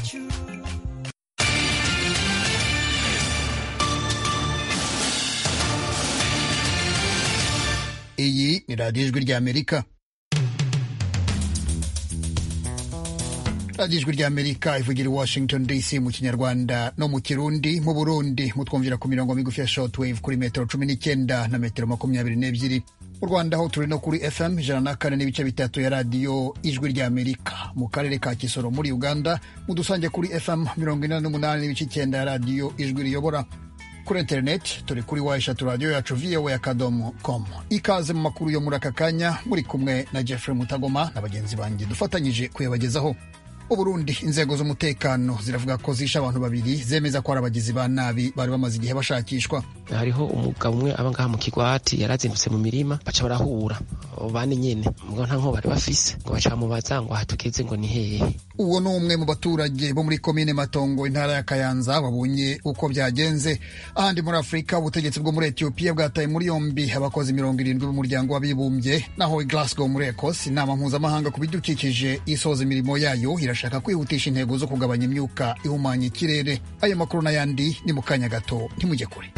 iwacu. Iyi ni radiyo ijwi ry'Amerika. radiyo ijwi ry'Amerika ivugira i Washington DC mu Kinyarwanda no mu Kirundi. Mu Burundi mutwumvira ku mirongo migufi ya shortwave kuri metero 19 na metero 22. Mu Rwanda ho turi no kuri FM 104 n'ibice bitatu ya radiyo ijwi ry'Amerika. Mu karere ka Kisoro muri Uganda mudusange kuri FM 48 n'ibice 9 ya radiyo ijwi riyobora. Kuri internet turi kuri wayeshatu radio yacu voa.com. Ikaze mu makuru yo muri aka kanya, muri kumwe na Jeffrey Mutagoma na bagenzi banjye dufatanyije kuyabagezaho. Mu Burundi inzego z'umutekano ziravuga ko zishe abantu babiri zemeza ko ari abagizi ba nabi bari bamaze igihe bashakishwa. Hariho umugabo umwe aba ngaha mu Kigwati yarazindutse mu mirima baca barahura bane nyene ngo nta nko bari bafise ngo baca mubaza ngo hatukeze ngo ni hehe. Uwo ni umwe mu baturage bo muri komine Matongo intara ya Kayanza babonye uko byagenze. Ahandi muri Afrika ubutegetsi bwo muri Ethiopia bwataye muri yombi abakozi 70 b'umuryango w'abibumbye, naho i Glasgow muri Ecosse inama mpuzamahanga ku bidukikije isoza imirimo yayo irashaka kwihutisha intego zo kugabanya imyuka ihumanya ikirere. Ayo makuru n'ayandi ni mu kanya gato, ntimujye kure.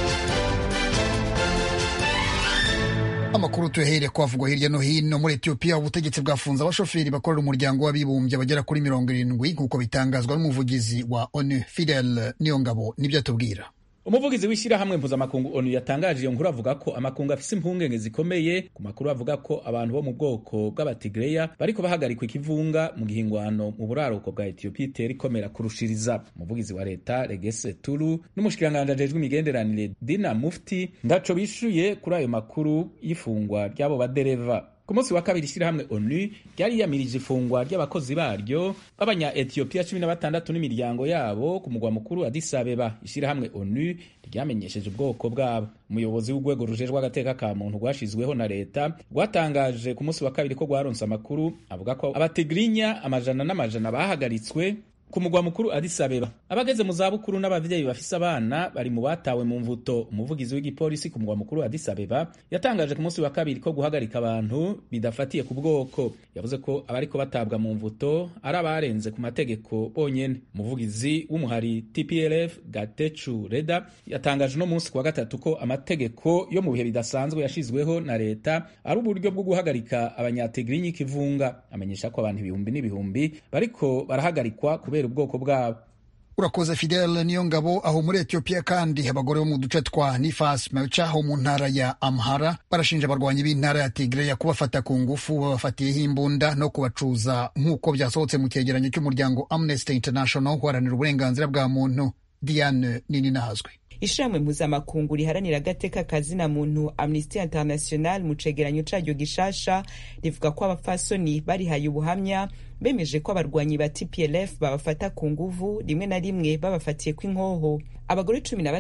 Amakuru tuyahere kwavugwa hirya no hino. Muri Ethiopia ubutegetsi bwafunze abashoferi bakorera umuryango w'abibumbye bagera kuri 70 nk'uko bitangazwa n'umuvugizi wa ONU Fidel Niyongabo. Nibyo atubwira. Umuvugizi w'ishyirahamwe mpuzamakungu ONU yatangaje iyo nkuru avuga ko amakungu afise impungenge zikomeye ku makuru avuga ko abantu bo mu bwoko bw'abatigreya bariko bahagarikwa ikivunga mu gihingwano mu buraruko bwa Ethiopia itera ikomera kurushiriza. Umuvugizi wa leta Legesse Tulu n'umushikiranganje ajejwe imigenderanire Dina Mufti ndaco bishuye kuri ayo makuru y'ifungwa ry'abo badereva. Ku munsi wa kabiri ishyirahamwe ONU ryari yamirije ifungwa ry'abakozi baryo b'abanya Ethiopia 16 n'imiryango yabo ku mugwa mukuru Addis Abeba. Ishyirahamwe ONU ryamenyesheje ubwoko bwabo. Umuyobozi w'urwego rujejwe agateka ka muntu rwashizweho na leta rwatangaje ku munsi wa kabiri ko rwaronse amakuru avuga ko abatigrinya amajana n'amajana bahagaritswe ku mugwa mukuru Addis Abeba. Abageze mu zabukuru n'abavyeyi bafise abana bari mu batawe mu mvuto. Umuvugizi w'igipolisi ku mugwa mukuru Addis Abeba yatangaje ku munsi wa kabiri ko guhagarika abantu bidafatiye ku bwoko. Yavuze ko abariko batabwa mu mvuto ari abarenze ku mategeko bonyene. Umuvugizi w'umuhari TPLF Gatechu Reda yatangaje no munsi kwa gatatu ko amategeko yo mu bihe bidasanzwe yashizweho na leta ari uburyo bwo guhagarika abanyatigrinyi kivunga. Amenyesha ko abantu ibihumbi n'ibihumbi bariko barahagarikwa kubera ubwoko bwabo. Urakoze Fidel Niyongabo. Aho muri Ethiopia kandi abagore bo mu duce twa Nifas Maucha ho mu ntara ya Amhara barashinja abarwanyi b'intara ya Tigray kubafata ku ngufu babafatiyeho imbunda no kubacuza nk'uko byasohotse mu cyegeranyo cy'umuryango Amnesty International uharanira uburenganzira bwa muntu. Diane Nininahazwe. Ishirahamwe mpuzamakungu riharanira agateka kazina muntu Amnesty International mu cegeranyo caryo gishasha rivuga ko abapfasoni barihaye ubuhamya bemeje ko abarwanyi ba TPLF babafata ku nguvu, rimwe na rimwe babafatiye kw'inkoho. Abagore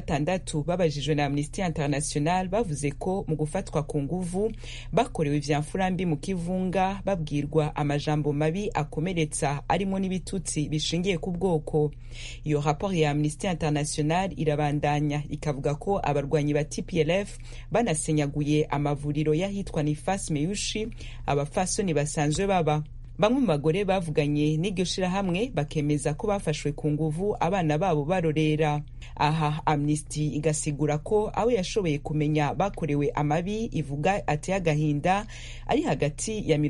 16 babajijwe na Amnesty International bavuze ko mu gufatwa ku nguvu bakorewe ivyamfurambi mu kivunga, babwirwa amajambo mabi akomeretsa arimo n'ibitutsi bishingiye ku bwoko. Iyo rapport ya Amnesty International irabandanya ikavuga ko abarwanyi ba TPLF banasenyaguye amavuriro y'ahitwa Nifas Meushi abafasoni basanzwe baba. Bamwe mu bagore bavuganye n'iryo shirahamwe bakemeza ko bafashwe ku nguvu abana babo barorera. Aha Amnesty igasigura ko abo yashoboye kumenya bakorewe amabi ivuga ateye agahinda ari hagati ya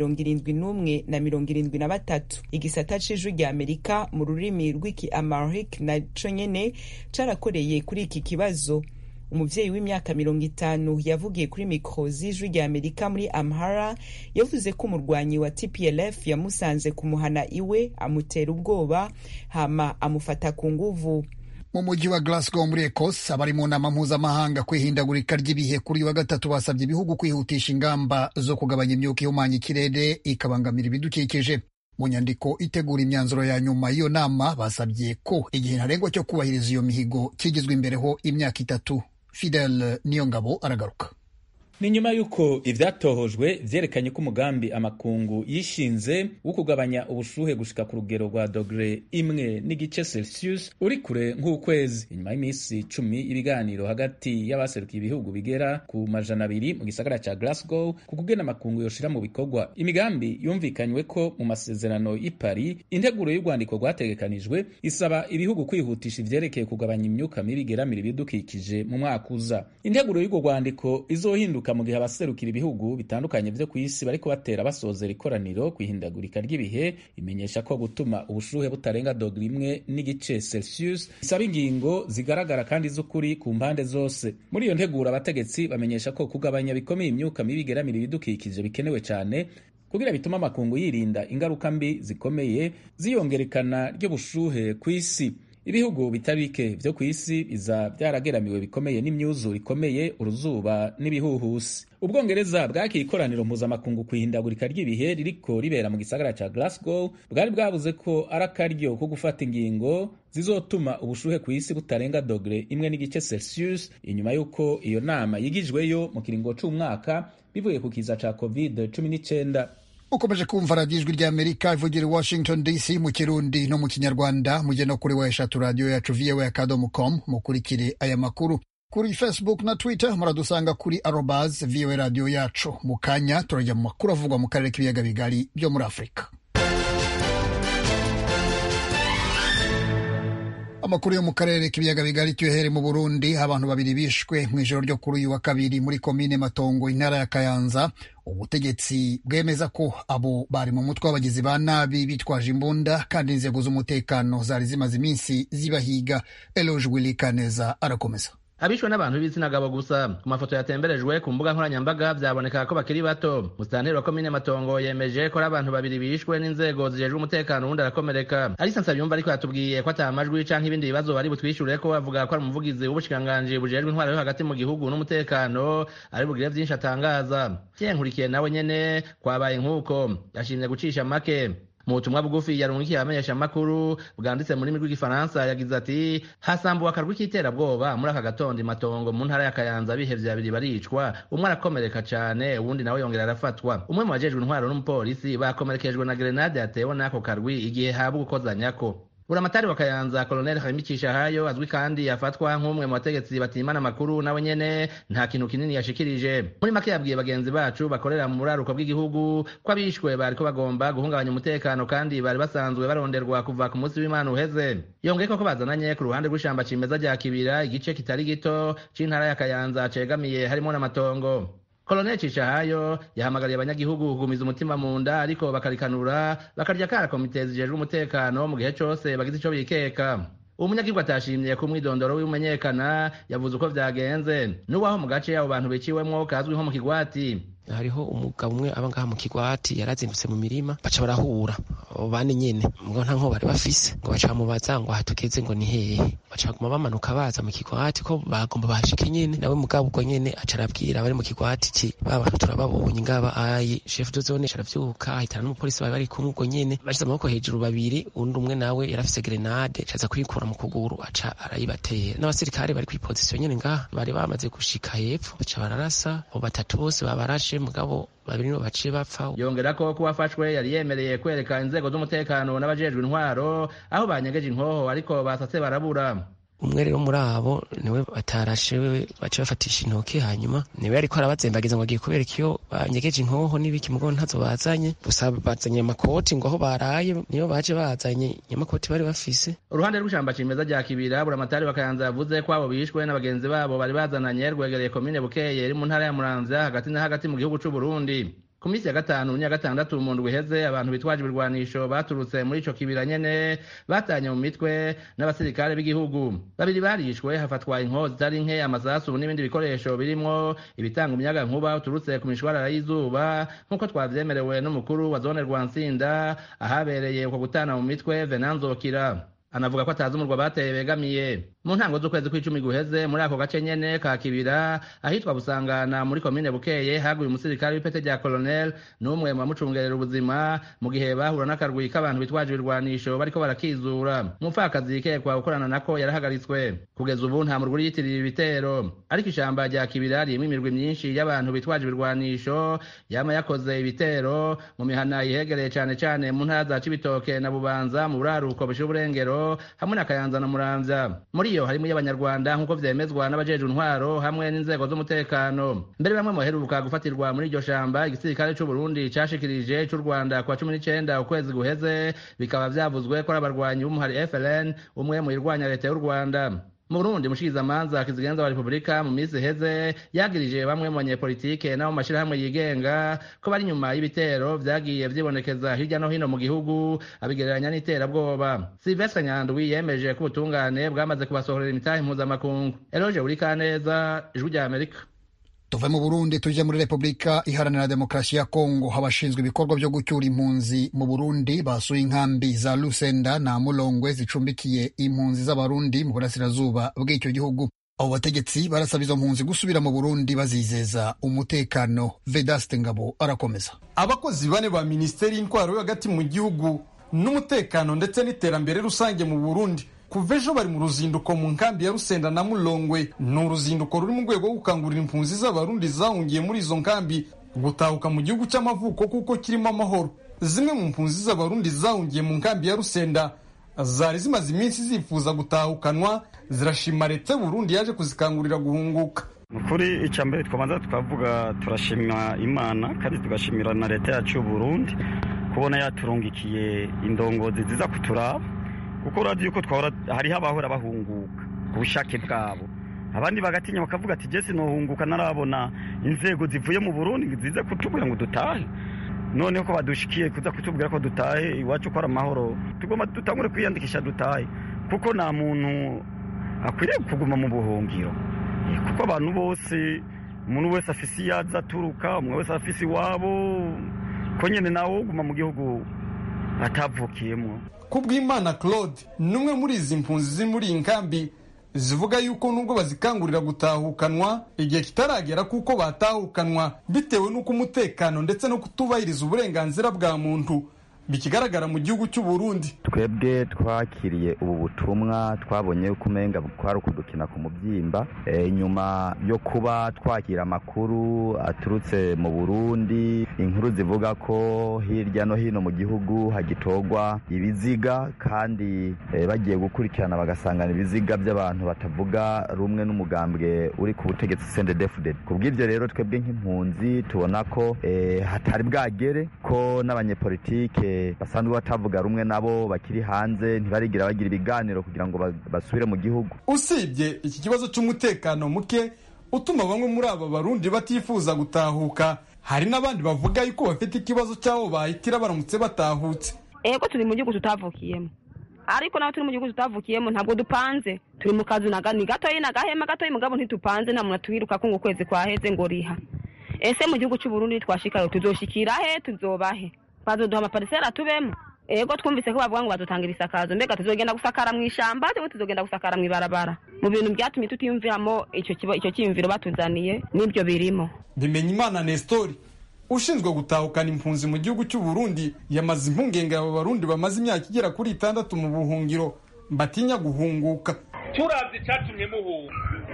71 na 73. Igisata c'ijwi rya Amerika mu rurimi rw'iki Amharic na co nyene carakoreye kuri iki kibazo. Umuvyeyi w'imyaka 50 yavugiye kuri mikro z'ijwi rya Amerika muri Amhara yavuze ko umurwanyi wa TPLF yamusanze kumuhana iwe amutera ubwoba hama amufata ku nguvu. Mu mujyi wa Glasgow muri Ecosse abari mu nama mpuzamahanga kwihindagurika ry'ibihe kuri wa gatatu basabye ibihugu kwihutisha ingamba zo kugabanya imyuka ihumanya ikirere ikabangamira ibidukikije. Mu nyandiko itegura imyanzuro ya nyuma y'iyo nama basabye ko igihe ntarengwa cyo kubahiriza iyo mihigo kigizwe imbereho imyaka 3. Fidel Niyongabo aragaruka. ni nyuma y'uko ivyatohojwe vyerekanye ko umugambi amakungu yishinze wo kugabanya ubushuhe gushika ku rugero rwa dogere 1.5 uri kure nk'ukwezi. Inyuma y'imisi 10 ibiganiro hagati y'abaserukiye ibihugu bigera ku majana 200 mu gisagara ca Glasgow ku kugena amakungu yoshira mu bikorwa imigambi yumvikanywe ko mu masezerano y'i Paris, integuro y'urwandiko rwategekanijwe isaba ibihugu kwihutisha ivyerekeye kugabanya imyuka mibi igeramira ibidukikije mu mwaka uza. Integuro y'urwo rwandiko izohinduka mu gihe abaserukira ibihugu bitandukanye vyo kw'isi bariko batera basozera ikoraniro kwihindagurika ry'ibihe, imenyesha ko gutuma ubushuhe butarenga dogere 1.5 isaba ingingo zigaragara kandi z'ukuri ku mpande zose. Muri iyo nteguro abategetsi bamenyesha ko kugabanya bikomeye imyuka mibi igeramira ibidukikije bikenewe cyane kugira bituma amakungu yirinda ingaruka mbi zikomeye ziyongerekana ry'ubushuhe kw'isi. Ibihugu bitari bike vyo kw'isi biza byarageramiwe bikomeye n'imyuzure ikomeye, uruzuba n'ibihuhusi. Ubwongereza bwakiye ikoraniro mpuzamakungu kwihindagurika ry'ibihe ririko ribera mu gisagara ca Glasgow bwari bwavuze ko ari akaryo ko gufata ingingo zizotuma ubushuhe kw'isi butarenga dogere 1.5 inyuma y'uko iyo nama yigijweyo mu kiringo c'umwaka bivuye ku kiza ca COVID-19. Ukomeje kumva radiyo ijwi ry'Amerika ivugira Washington DC mu Kirundi no mu Kinyarwanda. Mujye no kuri weshatu radiyo yacu voa.com mukurikire aya makuru. Kuri Facebook na Twitter muradusanga kuri @voa radio yacu. Mu kanya turajya mu makuru avugwa mu karere k'ibiyaga bigari byo muri Afurika. Amakuru yo mu karere k'ibiyaga bigari tuhere mu Burundi, abantu babiri bishwe mu ijoro ryo kuri uyu wa kabiri muri komine Matongo intara ya Kayanza. Ubutegetsi bwemeza ko abo bari mu mutwe w'abagizi ba nabi bitwaje imbunda kandi inzego z'umutekano zari zimaze iminsi zibahiga. Eloge Wilikaneza arakomeza. Abishwe n'abantu b'ibitsina gabo gusa. Ku mafoto yatemberejwe ku mbuga nkoranyambaga byaboneka ko bakiri bato. Musitanteri wa komine Matongo yemeje ko ari abantu babiri bishwe n'inzego zijejwe umutekano wundi arakomereka. Alisa Nsabiyumva ariko yatubwiye ko atamajwi canke ibindi bibazo bari butwishure ko bavuga ko ari umuvugizi w'ubushikanganje bujejwe intwaro yo hagati mu gihugu n'umutekano ari bugire vyinshi atangaza. Nkurikiye nawe nyene kwabaye nk'uko yashimye gucisha make. Mu butumwa bugufi yarungikiye abamenyesha amakuru bwanditse mu rurimi rw'igifaransa yagize ati hasambuwe akarwi k'iterabwoba muri aka gatondo Matongo mu ntara ya Kayanza bihevye babiri baricwa, umwe arakomereka cane uwundi nawe yongera arafatwa. Umwe mu bajejwe intwaro n'umupolisi bakomerekejwe na grenade yatewe n'ako karwi igihe habwa gukozanyako. Buramatari wa Kayanza Colonel Hamicisha hayo azwi kandi yafatwa nk'umwe mu bategetsi batimana amakuru nawe nyene nta kintu kinini yashikirije. Muri make yabwiye bagenzi bacu bakorera mu buraruko bw'igihugu ko abishwe bariko bagomba guhungabanya umutekano kandi bari basanzwe baronderwa kuva ku munsi w'Imana uheze. Yongeye ko bazananye ku ruhande rw'ishamba cimeza rya Kibira, igice kitari gito c'intara ya Kayanza cegamiye harimo n'amatongo. Colonel Cishahayo yahamagariye abanyagihugu kugumiza umutima mu nda ariko bakarikanura bakarya kara komite zijejwe umutekano mu gihe cose bagize ico bikeka. Umunyagihugu atashimye ku mwidondoro w'umenyekana yavuze uko vyagenze n'uwaho mu gace abo bantu biciwemwo kazwi nko mu Kigwati. Hariho umugabo umwe aba ngaha mu Kigwati yarazindutse mu mirima baca barahura bane nyene ngo nta nko bari bafise ngo baca mubaza ngo hatukeze ngo ni hehe baca guma bamanuka baza mu Kigwati ko bagomba bashike nyene nawe mugabo ubwo nyene aca arabwira bari mu Kigwati ki babantu turababonye ngaba ayi chef de zone aravyuka ahitana n'umupolisi bari kumwe ubwo nyene bashize amaboko hejuru babiri undi umwe nawe yarafise grenade caza kwikura mu kuguru aca arayibatera n'abasirikare bari kwiposition nyene ngaha bari bamaze gushika hepfo baca bararasa abo batatu bose babarashe mugabo babiri no baciye bapfa. Yongera ko kuwafashwe yari yemereye kwereka inzego z'umutekano n'abajejwe intwaro aho banyegeje inkoho ariko basatse barabura. Umwe rero muri abo niwe batarashe baca bafatisha intoki hanyuma niwe ariko arabazembagiza ngo agiye kubereka iyo banyegeje inkoho n'ibiki mugo ntazo bazanye gusa bazanye amakoti ngo aho baraye niyo baje bazanye nyamakoti bari bafise. Uruhande rw'ishamba cimeza rya Kibira Buramatari wa Kayanza yavuze ko abo bishwe n'abagenzi babo bari bazananye rwegereye komine Bukeye iri mu ntara ya Muramvya hagati na hagati mu gihugu c'u Burundi. Ku minsi ya gatanu n'iya gatandatu mu ndwi iheze abantu bitwaje ibirwanisho baturutse muri ico kibira nyene batanye mu mitwe n'abasirikare b'igihugu. Babiri barishwe hafatwa inkoho zitari nke, amasasu n'ibindi bikoresho birimwo ibitanga umuyaga nkuba uturutse ku mishwarara y'izuba nk'uko twavyemerewe n'umukuru wa zone Rwansinda ahabereye uko gutana mu mitwe Venanzokira. Anavuga ko atazi umurwa bateye begamiye. mu ntango z'ukwezi kw'icumi guheze muri ako gace nyene ka Kibira ahitwa Busangana muri komine Bukeye haguye umusirikare w'ipete rya colonel n'umwe mu bamucungerera ubuzima mu gihe bahura n'akarwi k'abantu bitwaje ibirwanisho bariko barakizura. Umupfakazi yikekwa gukorana nako yarahagaritswe. Kugeza ubu nta murwi yitirira ibitero, ariko ishamba rya Kibira ririmo imirwi myinshi y'abantu bitwaje ibirwanisho yama yakoze ibitero mu mihana yihegereye cane cane mu ntara za Cibitoke na Bubanza mu buraruko bushira uburengero hamwe na Kayanza na Muramvya. Muri iyo harimo y'abanyarwanda nk'uko vyemezwa n'abajejwe intwaro hamwe n'inzego z'umutekano. Mbere bamwe muheruka gufatirwa muri iryo shamba igisirikare c'u Burundi cashikirije c'u Rwanda kwa 19 ukwezi guheze, bikaba vyavuzwe ko abarwanyi b'umuhari FLN umwe mu irwanya leta y'u Rwanda. Mu Burundi mushikizamanza kizigenza wa Republika mu minsi heze yagirije bamwe mu banyepolitike n'abo mashirahamwe yigenga ko bari nyuma y'ibitero vyagiye vyibonekeza hirya no hino mu gihugu, abigereranya n'iterabwoba. Sylvestre Nyandwi yemeje ko ubutungane bwamaze kubasohorera imitahe mpuzamakungu. Eloge Urikaneza, Ijwi rya Amerika. Tuve mu Burundi tuje muri Republika Iharanira Demokarasi ya Kongo. Abashinzwe ibikorwa byo gucyura impunzi mu Burundi basuye inkambi za Lusenda na Mulongwe zicumbikiye impunzi z'abarundi mu burasirazuba bw'icyo gihugu. Abo bategetsi barasaba izo mpunzi gusubira mu Burundi bazizeza umutekano. Vedaste Ngabo arakomeza. Abakozi bane ba Minisiteri y'Intwaro yo hagati mu gihugu n'umutekano ndetse n'iterambere rusange mu Burundi kuva ejo bari mu ruzinduko mu nkambi ya Rusenda na Mulongwe. Ni uruzinduko ruri mu rwego rwo gukangurira impunzi z'abarundi zahungiye muri izo nkambi gutahuka mu gihugu cy'amavuko kuko kirimo amahoro. Zimwe mu mpunzi z'abarundi zahungiye mu nkambi ya Rusenda zari zimaze iminsi zifuza gutahukanwa, zirashima leta y'u Burundi yaje kuzikangurira guhunguka. Kuri icyambere twabanza tukavuga turashima Imana kandi tugashimira na leta yacu y'u Burundi kubona yaturungikiye indongozi ziza kuturaba, kuko radio yuko twahora hariho abahora bahunguka ku bushake bwabo, abandi bagatinya bakavuga ati jesi nohunguka narabona inzego zivuye mu Burundi zize kutubwira ngo dutahe, none ko badushikiye kuza kutubwira ko dutahe iwacu ko ari amahoro, tugomba dutangure kwiyandikisha dutahe, kuko nta muntu akwiriye kuguma mu buhungiro, kuko abantu bose umuntu wese afise iyaza aturuka, umwe wese afise iwabo, ko nyene nawe uguma mu gihugu atavukiyemo. Kubw'Imana Claude numwe muri izi mpunzi ziri muri iyi nkambi zivuga yuko nubwo bazikangurira gutahukanwa igihe kitaragera kuko batahukanwa bitewe n'uko umutekano ndetse no kutubahiriza uburenganzira bwa muntu bikigaragara mu gihugu cy'u Burundi. Twebwe twakiriye ubu butumwa twabonye yuko umenga kwari ukudukina ku mubyimba, nyuma yo kuba twakira amakuru aturutse mu Burundi, inkuru zivuga ko hirya no hino mu gihugu hagitogwa ibiziga kandi bagiye gukurikirana bagasangana ibiziga by'abantu batavuga rumwe n'umugambwe uri ku butegetsi CNDD-FDD. Kubw'ivyo rero twebwe nk'impunzi tubona ko hatari bwagere ko n'abanyepolitike basanzwe batavuga rumwe nabo bakiri hanze ntibarigira bagira ibiganiro kugira ngo basubire mu gihugu. Usibye iki kibazo cy'umutekano muke utuma bamwe muri aba barundi batifuza gutahuka, hari n'abandi bavuga yuko bafite ikibazo cy'aho bahitira baramutse batahutse. Ego turi mu gihugu tutavukiyemo, ariko naho turi mu gihugu tutavukiyemo ntabwo dupanze, turi mu kazu ni gatoyi na gahema gatoyi mugabo ntitupanze, nta muntu twiruka ko ngo kwezi kwaheze ngo riha. Ese mu gihugu cy'u Burundi twashikayo tuzoshikira he, tuzobahe? Bazoduha amaparisera tubemo. Ego twumvise ko bavuga ngo badutangira isakazo, mbega tuzogenda gusakara mu ishamba cyangwa tuzogenda gusakara mu ibarabara? Mu bintu byatumye tutiyumviramo icyo cyiyumviro batuzaniye n'ibyo birimo. Bimenyimana Nestori ushinzwe gutahukana impunzi mu gihugu cy'u Burundi yamaze impungenge aba barundi bamaze imyaka igera kuri 6 mu buhungiro batinya guhunguka. Turavye cyatumye muhunga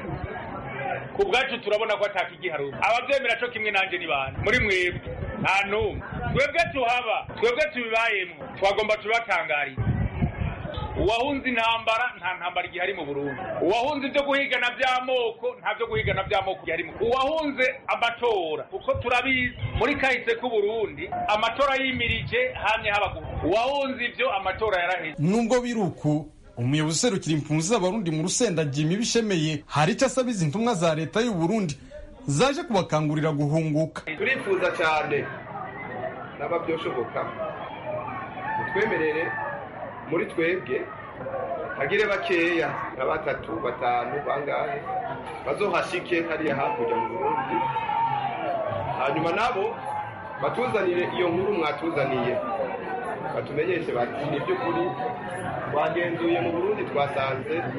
ku bwacu turabona ko atakigiharuka, abavyemera cyo kimwe nanje ni bana muri mwebwe nta numwe, twebwe tuhaba, twebwe tubibayemo, twagomba tubatangarira. Uwahunze intambara nta ntambara igihari mu Burundi, uwahunze ibyo guhigana by'amoko nta byo guhigana by'amoko igihari, uwahunze amatora uko turabizi muri kahise ku Burundi amatora yimirije hamwe habaguru, uwahunze ibyo amatora yaraheze. Nubwo biruku umuyobozi userukira impunzi z'abarundi mu Rusenda Jimmy Bishemeye hari icyo asaba izi ntumwa za leta y'u Burundi zaje kubakangurira guhunguka. Turifuza cyane naba byoshoboka twemerere muri twebwe hagire bakeya na 3 5 bangahe bazohashike hariya hakurya mu Burundi, hanyuma nabo batuzanire iyo nkuru mwatuzaniye, batumenyeshe bati ni by'ukuri twagenzuye mu Burundi twasanze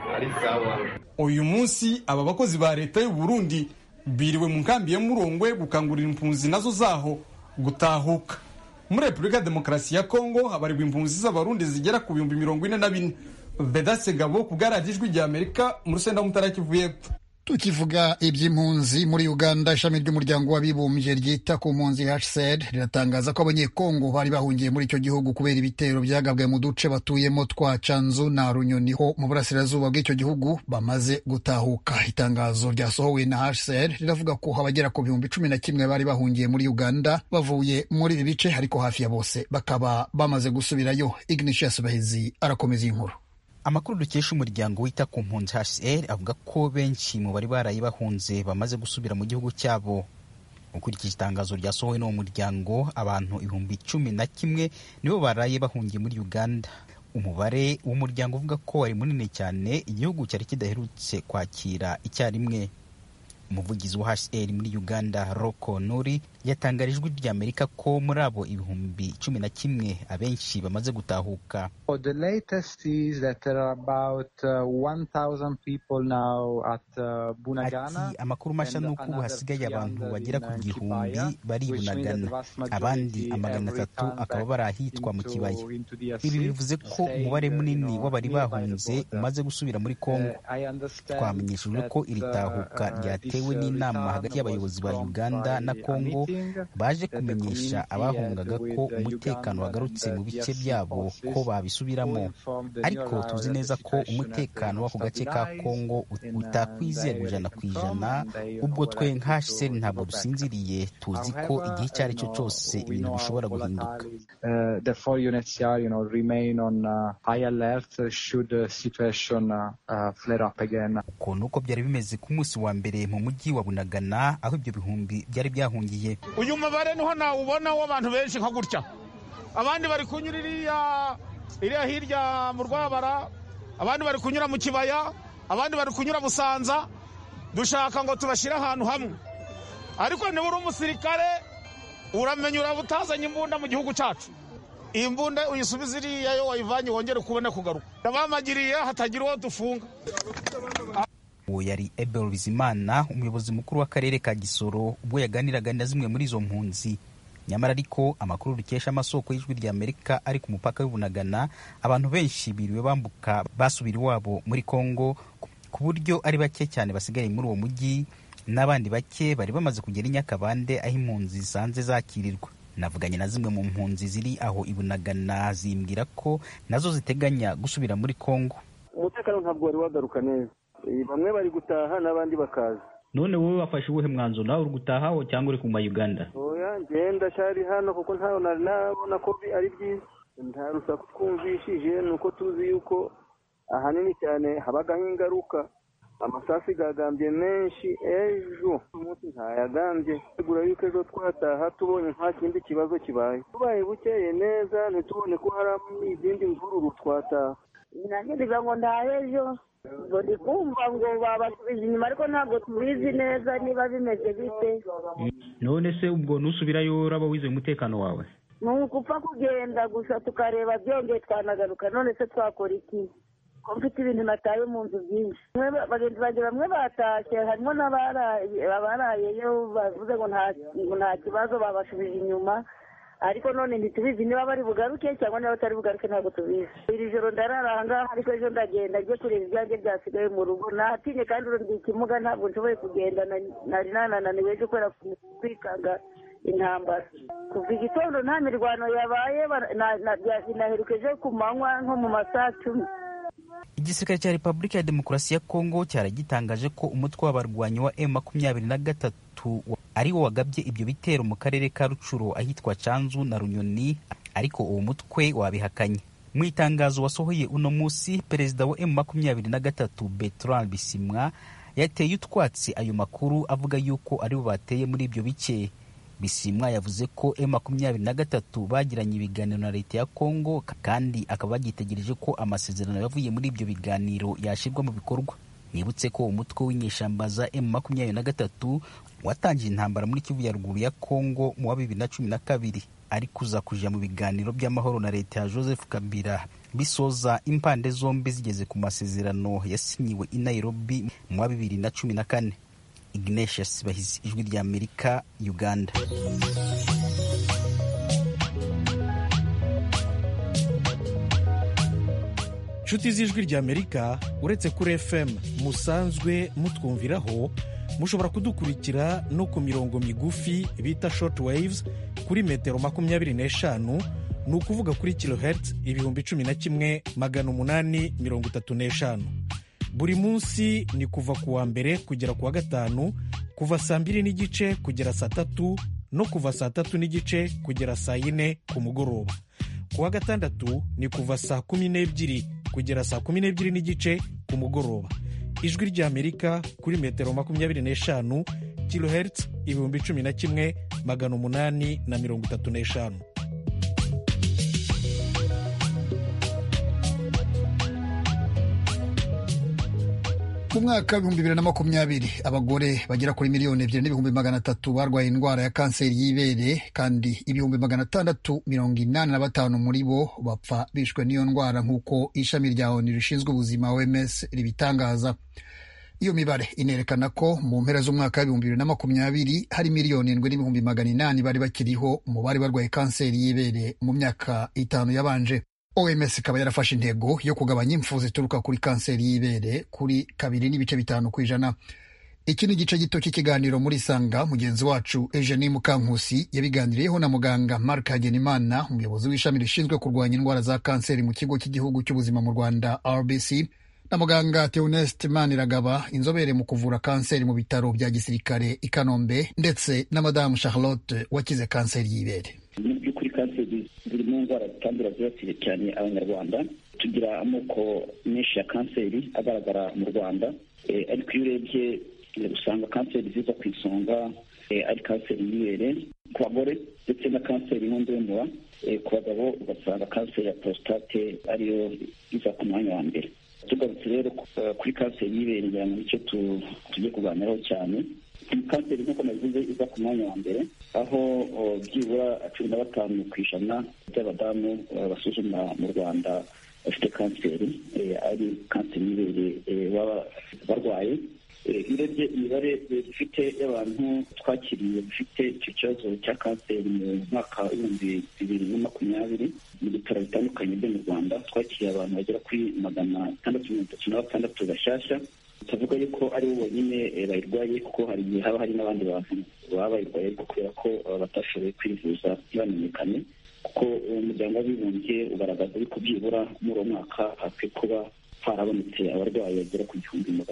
ari sawa. Uyu munsi aba bakozi ba leta y'u Burundi biriwe mu nkambi ya Murongwe gukangurira impunzi nazo zaho gutahuka. Muri Repubulika ya Demokarasi ya Kongo habarirwa impunzi z'abarundi zigera ku 44,000. Vedaste Gabo ku bwaradijwi rya Amerika mu rusenda mutara Kivu y'Epfo. Tukivuga iby'impunzi muri Uganda, ishami ry'umuryango w'abibumbye ryita ku mpunzi HCR riratangaza ko abanyekongo bari bahungiye muri icyo gihugu kubera ibitero byagabwe mu duce batuyemo twa Canzu na Runyoni ho mu burasirazuba bw'icyo gihugu bamaze gutahuka. Itangazo ryasohowe na HCR riravuga ko abagera ku 11,000 bari bahungiye muri Uganda bavuye muri ibi bice, ariko hafi ya bose bakaba bamaze gusubirayo. Ignatius Bahizi arakomeza inkuru. Amakuru dukesha umuryango wita ku mpunzi HCR avuga ko benshi mu bari baraye bahunze bamaze gusubira mu gihugu cyabo. Ukurikije itangazo ryasohowe n'uwo muryango, abantu 11,000 nibo baraye bahungiye muri Uganda. Umubare w'umuryango uvuga ko wari munini cyane, igihugu cyari kidaherutse kwakira icyarimwe. Umuvugizi wa HCR muri Uganda, Roko Nuri, yatangarije ijwi rya Amerika ko muri abo 11,000 abenshi bamaze gutahuka. The latest is that there are about 1,000 people now at Bunagana. Ati amakuru mashya nuko ubu hasigaye abantu bagera ku 1,000 bari Bunagana, abandi 300 akaba bari ahitwa mu kibaya. Ibi bivuze ko umubare munini w'abari bahunze umaze gusubira muri Kongo. Twamenyeshejwe ko iri tahuka ryatewe n'inama hagati y'abayobozi ba Uganda na Kongo baje kumenyesha abahungaga ko umutekano wagarutse mu bice byabo ko babisubiramo, ariko tuzi neza ko umutekano w'ako gace ka Kongo utakwizerwa 100%. Ubwo twe nka HCR ntabwo dusinziriye, tuzi ko igihe icyo ari cyo cyose ibintu bishobora guhinduka. Therefore UNHCR remain on high alert should the situation flare up again. Ko nuko byari bimeze ku munsi wa mbere mu mujyi wa Bunagana, aho ibyo bihumbi byari byahungiye. Uyu mubare niho nawubona w'abantu benshi nka gutya, abandi bari kunyura iriya hirya mu Rwabara, abandi bari kunyura mu Kibaya, abandi bari kunyura Busanza. Dushaka ngo tubashyire ahantu hamwe, ariko niba uri umusirikare uramenya urabutazanye imbunda mu gihugu cyacu, iyi mbunda uyisubiza iriya yo wayivanye wongere kubona kugaruka. Abamagiriye hatagira uwo dufunga. Uwo yari Ebel Bizimana, umuyobozi mukuru w'akarere ka Gisoro, ubwo yaganiraga na zimwe muri izo mpunzi. Nyamara ariko amakuru dukesha amasoko y'ijwi rya Amerika ari ku mupaka w'Ubunagana, abantu benshi biriwe bambuka basubira iwabo muri Kongo, ku buryo ari bake cyane basigaye muri uwo mujyi, n'abandi bake bari bamaze kugera i Nyakabande aho impunzi zisanze zakirirwa. Navuganye na zimwe mu mpunzi ziri aho Ibunagana, zimbwira ko nazo ziteganya gusubira muri Kongo. Umutekano ntabwo wari wagaruka neza, bamwe bari gutaha n'abandi bakaza. None wowe wafashe ubuhe mwanzuro, nawe uri gutaha cyangwa uri kuma Uganda? Oya, ngenda cyari hano kuko ntaho nabona ko ari byiza, nta rusaku twumvishije, nuko tuzi yuko ahanini cyane habagaho ingaruka. Amasasi gagambye menshi ejo, umunsi ntayagambye. Tegura yuko ejo twataha tubonye nta kindi kibazo kibaye, tubaye bukeye neza ntitubone ko hari izindi mvururu twataha. Nanjye ndiga ngo ndahe ejo, ngo ndi kumva ngo babasubije inyuma, ariko ntabwo tubizi neza niba bimeze bite. None se ubwo nusubirayo uraba wizeye umutekano wawe? Ni ukupfa kugenda gusa tukareba byongeye twanagaruka. None se twakora iki ko mfite ibintu nataye mu nzu byinshi? Bagenzi banjye bamwe batashye, harimo n'abarayeyo bavuze ngo nta kibazo, babashubije inyuma, ariko none ntitubizi niba bari bugaruke cyangwa niba batari bugaruke, ntabwo tubizi. Iri joro ndarara aha ngaha, ariko ejo ndagenda njye kureba ibyanjye byasigaye mu rugo. Natinye kandi urundi ikimuga, ntabwo nshoboye kugenda, nari nananiwe ejo kubera kwikanga intambara. Kuva igitondo nta mirwano yabaye, naherukeje ku manywa nko mu masaha 10. Igisirikare cya Repubulika ya Demokarasi ya Kongo cyaragitangaje ko umutwe w'abarwanyi wa M23 ari wo wagabye ibyo bitero mu karere ka Rucuro ahitwa Canzu na Runyoni, ariko uwo mutwe wabihakanye. Mu itangazo wasohoye uno munsi, perezida wa M23 Bertrand Bisimwa yateye utwatsi ayo makuru, avuga yuko ari bo bateye muri ibyo bice. Bisimwa yavuze ko M23 bagiranye ibiganiro na leta ya Kongo, kandi akaba bagitegereje ko amasezerano yavuye muri ibyo biganiro yashirwa mu bikorwa. Nibutse ko umutwe w'inyeshambaza M23 watangije intambara muri Kivu ya ruguru ya Kongo mu wa 2012. ari kuza kuja mu biganiro by'amahoro na leta ya Joseph Kabila bisoza impande zombi zigeze ku masezerano yasinyiwe i Nairobi mu 2014. Ignatius Bahizi, Ijwi rya Amerika, Uganda. Nshuti z'Ijwi rya Amerika, uretse kuri FM musanzwe mutwumviraho, mushobora kudukurikira no ku mirongo migufi bita short waves kuri metero 25, ni ukuvuga kuri kilohertz 11,835. Buri munsi ni kuva ku wa mbere kugera ku wa gatanu, kuva saa 2:30 kugera saa 3 no kuva saa 3:30 kugera saa 4 ku mugoroba. Ku wa gatandatu ni kuva saa 12 kugera saa 12:30 ku mugoroba. Ijwi rya Amerika kuri metero 25 kilohertz 11,835. Mu mwaka wa 2020 abagore bagera kuri 2,300,000 barwaye indwara ya kanseri y'ibere, kandi 685 muri bo bapfa bishwe n'iyo ndwara, nk'uko ishami rya ONU rishinzwe ubuzima OMS ribitangaza. Iyo mibare inerekana ko mu mpera z'umwaka wa 2020 hari 7,800,000 bari bakiriho mu bari barwaye kanseri y'ibere mu myaka 5 yabanje. OMS ikaba yarafashe intego yo kugabanya impfu zituruka kuri kanseri y'ibere kuri 2.5%. Iki ni igice gito cy'ikiganiro muri Sanga. Mugenzi wacu Eugenie Mukankusi yabiganiriyeho na muganga Mark Hagenimana, umuyobozi w'ishami rishinzwe kurwanya indwara za kanseri mu kigo cy'igihugu cy'ubuzima mu Rwanda RBC, na muganga Theoneste Maniragaba, inzobere mu kuvura kanseri mu bitaro bya gisirikare i Kanombe, ndetse na Madamu Charlotte wakize kanseri y'ibere. Ziri mu ndwara zitandura zibasiye cyane Abanyarwanda. Tugira amoko menshi ya kanseri agaragara mu Rwanda, ariko iyo urebye usanga kanseri ziza ku isonga ari kanseri y'ibere ku bagore, ndetse na kanseri y'inkondo y'umura ku bagabo, ugasanga kanseri ya prostate ariyo iza ku mwanya wa mbere. Tugarutse rero kuri kanseri y'ibere, ngira ngo nicyo tugiye kuganiraho cyane. Kanseri nk'uko nabivuze iza ku mwanya wa mbere, aho byibura 15% by'abadamu basuzumwa mu Rwanda bafite kanseri, ari kanseri y'ibere baba barwaye. Urebye imibare dufite y'abantu twakiriye bafite icyo kibazo cya kanseri mu mwaka wa 2020 mu bitaro bitandukanye byo mu Rwanda, twakiriye abantu bagera kuri 636 bashyashya. Tuvuga yuko ari bo bonyine bayirwaye, kuko hari igihe haba hari n'abandi bantu baba bayirwaye ariko kubera ko batashoboye kwivuza ntibamenyekane, kuko umuryango w'abibumbye ugaragaza yuko byibura muri uwo mwaka hakwiye kuba harabonetse abarwayi bagera ku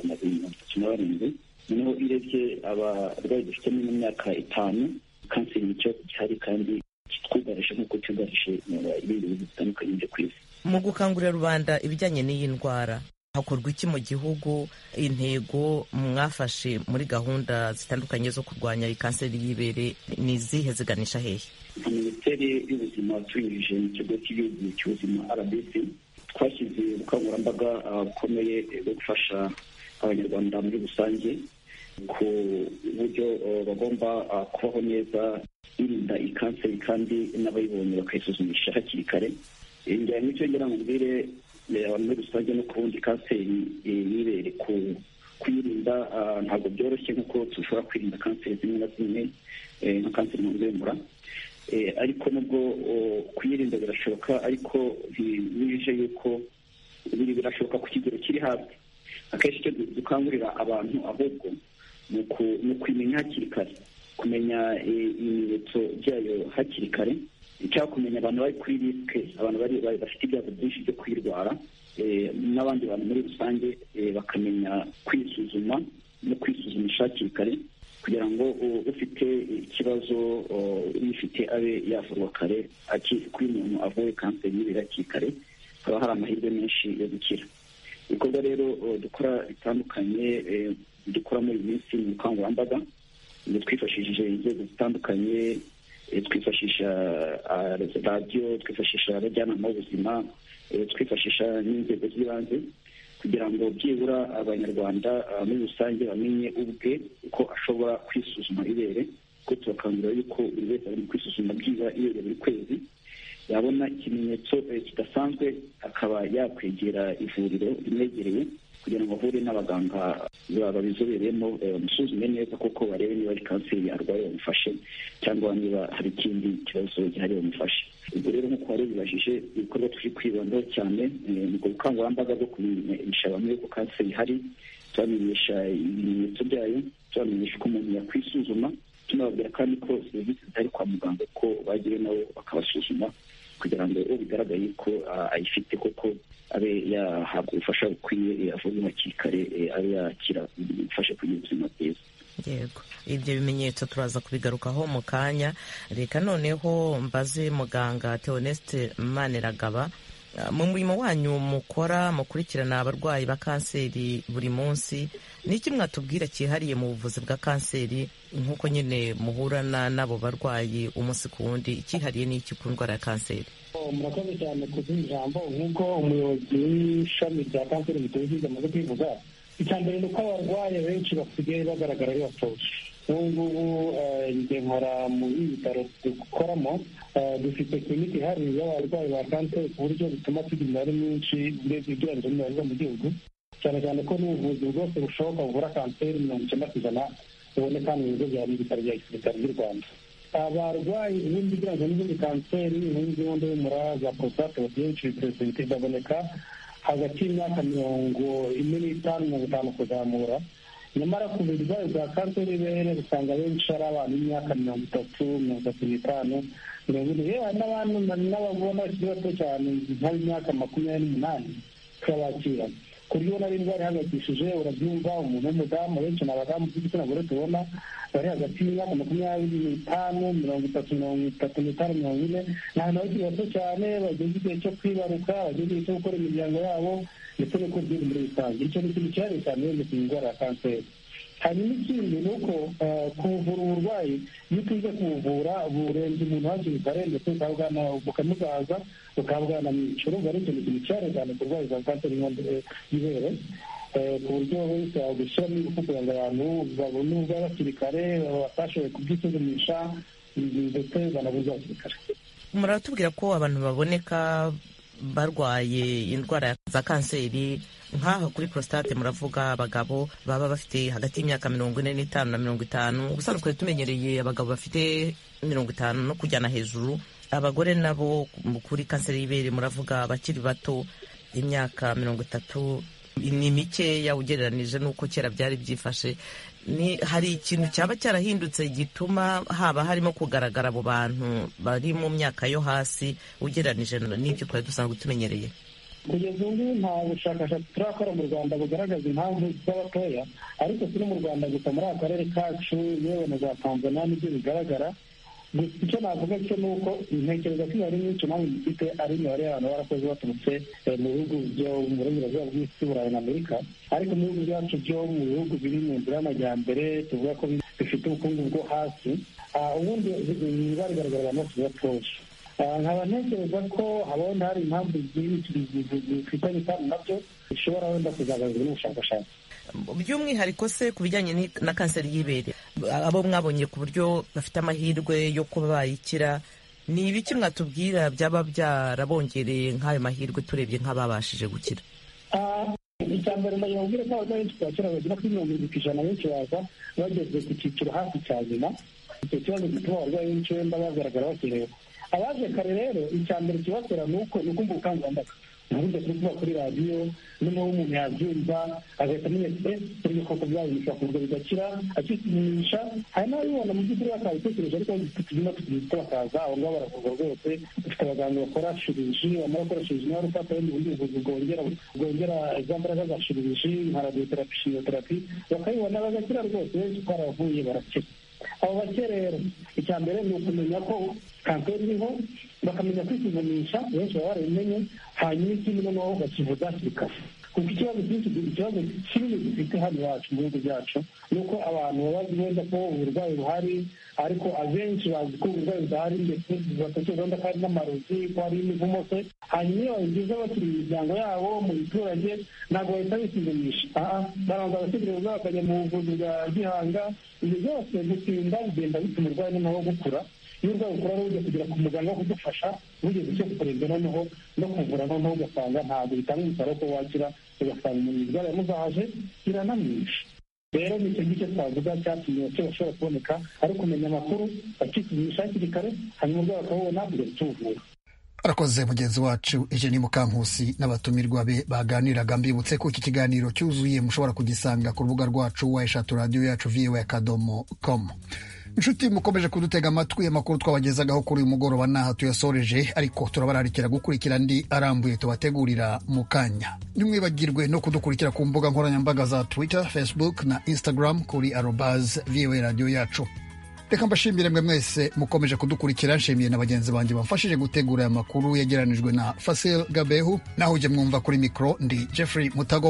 237. Noneho urebye abarwayi dufite mu myaka 5, kanseri nicyo gihari kandi kitwugarije nk'uko cyugarije ibindi bihugu bitandukanye byo ku isi. Mu gukangurira rubanda ibijyanye n'iyi ndwara, hakorwa iki mu gihugu? Intego mwafashe muri gahunda zitandukanye zo kurwanya kanseri y'ibere ni izihe, ziganisha hehe? Minisiteri y'ubuzima tunyujije mu kigo cy'igihugu cy'ubuzima RBC twashyize ubukangurambaga bukomeye bwo gufasha Abanyarwanda muri rusange ku buryo bagomba kubaho neza birinda kanseri, kandi n'abayibonye bakayisuzumisha hakiri kare. Njya n'icyo ngira ngo mbere abantu muri rusange no kubundi kanseri y'ibere kuyirinda ntabwo byoroshye nk'uko dushobora kwirinda kanseri zimwe na zimwe nka kanseri y'inkondo y'umura, ariko nubwo kuyirinda birashoboka, ariko ntibije yuko birashoboka ku kigero kiri hasi. Akenshi icyo dukangurira abantu ahubwo ni ukumenya hakiri kare, kumenya ibimenyetso byayo hakiri kare, cyangwa kumenya abantu bari kuri risike, abantu bafite ibyago byinshi byo kuyirwara, n'abandi bantu muri rusange bakamenya kwisuzuma no kwisuzumisha hakiri kare, kugira ngo ufite ikibazo uyifite abe yavurwa kare. Kuri umuntu avuye kanseri y'ibere hakiri kare, haba hari amahirwe menshi yo gukira. Ibikorwa rero dukora bitandukanye dukora muri iyi minsi mu bukangurambaga, twifashishije inzego zitandukanye, twifashisha radiyo, twifashisha abajyanama b'ubuzima, twifashisha n'inzego z'ibanze, kugira ngo byibura Abanyarwanda muri rusange bamenye ubwe uko ashobora kwisuzuma ibere, ko tubakangurira yuko buri wese ari kwisuzuma byibura iyo buri kwezi yabona ikimenyetso kidasanzwe akaba yakwegera ivuriro rimwegereye kugira ngo ahure n'abaganga babizobereyemo bamusuzume neza koko barebe niba ari kanseri arwaye bamufashe cyangwa niba hari ikindi kibazo gihari bamufashe. ubwo rero nk'uko wari ubibajije ibikorwa turi kwibandaho cyane ni ubukangurambaga bwo kumenyesha abantu yuko kanseri ihari, tubamenyesha ibimenyetso byayo, tubamenyesha uko umuntu yakwisuzuma, tunababwira kandi ko serivisi zitari kwa muganga ko bagire nabo bakabasuzuma kugira ngo uwo bigaragaye ko ayifite koko abe yahabwa ubufasha bukwiye, avurwe hakiri kare, abe yakira bimufashe kugira ubuzima bwiza. Yego, ibyo bimenyetso turaza kubigarukaho mu kanya. Reka noneho mbaze muganga Theoneste Maniragaba, mu murimo wanyu mukora mukurikirana abarwayi ba kanseri buri munsi, niki mwatubwira cyihariye mu buvuzi bwa kanseri nk'uko nyine muhurana n'abo barwayi umunsi ku wundi, icyihariye n'iki ku ndwara ya kanseri? Murakoze cyane kuduha ijambo. nk'uko umuyobozi w'ishami rya kanseri mu gihugu amaze kwivuga, icya mbere ni uko abarwayi benshi basigaye bagaragara ari batoshye. Ubu ngubu njye nkora mu bitaro dukoramo, dufite kiliniki ihariye y'abarwayi ba kanseri ku buryo bituma tugira imibare myinshi ugereranyije n'imibare mu gihugu, cyane cyane ko n'ubuvuzi bwose bushoboka buvura kanseri 90% buboneka mu bigo bya bitaro bya gisirikare by'u Rwanda. Abarwayi ubundi ugereranyije n'izindi kanseri nk'inkondo y'umura, za prostate, byinshi bipresenti baboneka hagati y'imyaka 45-50 kuzamura. Nyamara ku burwayi bwa kanseri y'ibere usanga benshi ari abantu b'imyaka 30-35, yewe n'ababona bakiri bato cyane nk'imyaka 28 tukabakira. Ku buryo nari indwara ihangayikishije, urabyumva, umuntu w'umudamu, benshi ni abadamu b'igitsina gore tubona bari hagati y'imyaka 25, 30, 35, 40, ni abantu bakiri bato cyane bageze igihe cyo kwibaruka, bageze igihe cyo gukora imiryango yabo ndetse no kurya muri rusange. Icyo ni ikintu cyane cyane ku ndwara ya kanseri. hanyuma ikindi ni uko kuvura uburwayi iyo tuze kuwuvura burenze umuntu hakiri kare ndetse bukamugaza bukaba bwanamwica. urumva ari ikintu cyane cyane ku burwayi bwa kanseri y'ibere, ku buryo wese gushyiramo ingufu kugira ngo abantu babone ubwa hakiri kare, batashoboye kubyisuzumisha ndetse banabuze hakiri kare. Muratubwira ko abantu baboneka barwaye indwara za kanseri nk'aha kuri prostate, muravuga abagabo baba bafite hagati y'imyaka 45 na 50. ubusanzwe tumenyereye abagabo bafite 50 no kujyana hejuru. Abagore nabo kuri kanseri y'ibere muravuga abakiri bato, imyaka 30 ni mikeya ugereranije n'uko kera byari byifashe. Hari ikintu cyaba cyarahindutse gituma haba harimo kugaragara abo bantu bari mu myaka yo hasi ugereranije n'ibyo twari dusanzwe tumenyereye? Kugeza ubu nta bushakashatsi turakora mu Rwanda bugaragaza impamvu z'abatoya, ariko turi mu Rwanda gusa muri aka karere kacu yewe na za Tanzania nibyo bigaragara. Gusa icyo navuga cyo ni uko intekerezo ko imibare myinshi nawe ifite ari imibare y'abantu barakoze baturutse mu bihugu byo mu burengerazuba bw'isi, Burayi na Amerika, ariko mu bihugu byacu byo mu bihugu biri mu nzira y'amajyambere tuvuga ko bifite ubukungu bwo hasi, ubundi imibare igaragara abantu bose batoshye. nkaba ntekereza ko habona hari impamvu zifitanye kandi nabyo bishobora wenda kuzagaragazwa n'ubushakashatsi. By'umwihariko se ku bijyanye na kanseri y'ibere, abo mwabonye ku buryo bafite amahirwe yo kuba bayikira, ni ibiki mwatubwira byaba byarabongereye nk'ayo mahirwe turebye nk'ababashije gukira? icya mbere ndababwira ko abarwayi benshi twakira bagera kuri 70% benshi baza bageze ku cyiciro hafi cya nyuma. Icyo kibazo gituma abarwayi benshi wenda bagaragara bakerewe. Abaje kare rero icya mbere kibatera ni uko ubukangurambaga ntabwo turi kuba kuri radiyo, noneho umuntu yabyumva agahita amenya buryo koko byaboneka ku buryo bigakira akisuzumisha. hari n'ababibona mu by'ukuri bakabitekereje, ariko turimo tukizita bakaza aho ngaho baravurwa rwose. Dufite abaganga bakora shiruriji, bamara gukora shiruriji nawe ufata ubundi buvuzi bwongera za mbaraga za shiruriji nka radioterapi, chimiotherapi, bakabibona bagakira rwose. benshi twaravuye barakira. Abo bake rero icya mbere ni ukumenya ko kanseri iriho, bakamenya kwisuzumisha, benshi baba barabimenye. hanyuma ikindi noneho bakivuza hakiri kare. kuko ikibazo kinini dufite hano iwacu mu bihugu byacu ni uko abantu baba benda ko uburwayi buhari ariko abenshi bazi ko uburwayi budahari ndetse batekereza wenda ko hari n'amarozi, ko hari imivumo se, hanyuma iyo babigeze bakiri mu miryango yabo mu biturage ntabwo bahita bisuzumisha, baranza bagategereza bakajya mu buvuzi bwa gihanga. ibyo byose gutinda bigenda bituma urwaye noneho gukura. iyo urwaye ukura rero ujya kugera ku muganga wo kudufasha ugeze icyo kukurinda noneho no kuvura noneho ugasanga ntabwo bitanga umusaruro ko wakira, ugasanga umuntu indwara yamuzahaje iranamwisha. rero nicyo ngicyo twavuga cyatumye bashobora kuboneka ari ukumenya amakuru bakisuzumisha hakiri kare hanyuma urwaye bakabona ugatuvura. arakoze mugenzi wacu Eugenie Mukankusi n'abatumirwa be baganiraga. Mbibutse ko iki kiganiro cyuzuye mushobora kugisanga ku rubuga rwacu wa eshatu radio yacu voa.com. inshuti mukomeje kudutega amatwi, amakuru twabagezagaho kuri uyu mugoroba naha tuyasoreje, ariko turabararikira gukurikira andi arambuye tubategurira mu kanya. Ntimwibagirwe no kudukurikira ku mbuga nkoranyambaga za Twitter, Facebook na Instagram kuri @voa radio yacu. Reka mbashimire mwe mwese mukomeje kudukurikira. Nshimiye na bagenzi banjye bamfashije gutegura aya makuru yegeranijwe na Fasil Gabehu, naho uje mwumva kuri mikro ndi Jeffrey Mutago.